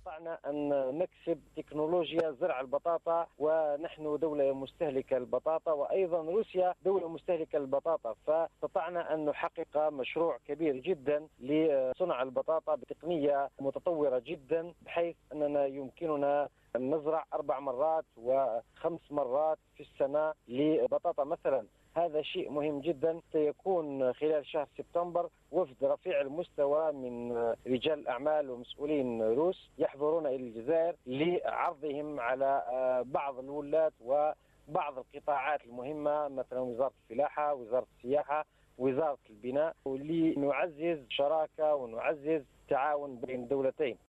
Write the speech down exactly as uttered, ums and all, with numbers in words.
استطعنا أن نكسب تكنولوجيا زرع البطاطا، ونحن دولة مستهلكة البطاطا، وأيضا روسيا دولة مستهلكة البطاطا، فاستطعنا أن نحقق مشروع كبير جدا لصنع البطاطا بتقنية متطورة جدا، بحيث أننا يمكننا أن نزرع أربع مرات وخمس مرات في السنة لبطاطا مثلا. هذا شيء مهم جدا. سيكون خلال شهر سبتمبر وفد رفيع المستوى من رجال الأعمال ومسؤولين روس يحضرون إلى الجزائر لعرضهم على بعض الولاة وبعض القطاعات المهمة، مثلا وزارة الفلاحة، وزارة السياحة، وزارة البناء، ولنعزز شراكة ونعزز تعاون بين الدولتين.